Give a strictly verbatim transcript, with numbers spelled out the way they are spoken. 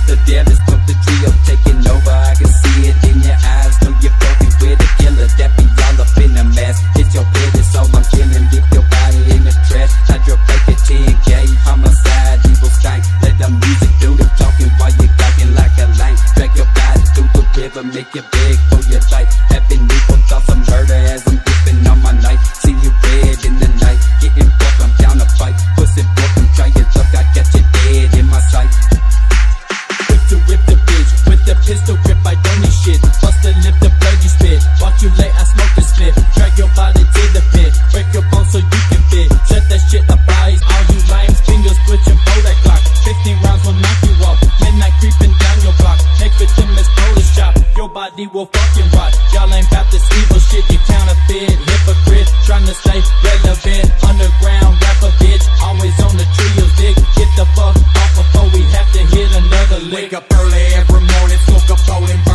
the devil is the trio taking over. I can see it in your eyes. Know you're fucking with a killer that be all up in a mess. It's your bed, it's all I'm killing. Leave your body in the trash. I drop back at ten gauge. Homicide, evil stank. Let the music do the talking while you talking like a lame. Drag your body through the river, make you beg for your life. Having evil thoughts of murder as I'm dipping on my knife. See you red in the night, getting fucked, I'm down to fight. Pussy book, I'm trying to duck, I got you dead in my sight. Quick to rip the bitch, with the pistol grip, I don't need shit. Bust the lip, the blood you spit. Watch you late, I smoke the spit. Drag your body to the pit, break your bones so you can fit. Set that shit up, eyes, all you lames, fingers twitching for that clock. Fifteen rounds will knock you off, midnight creeping down your block. Next victim is Polish chop, your body will fucking rot. Y'all ain't about this evil shit, you counterfeit, hypocrite. Trying to stay relevant, underground rapper bitch. Always on the trios, dick. Get the fuck off before we have to hit another lick. Wake up early every morning, smoke a bowl and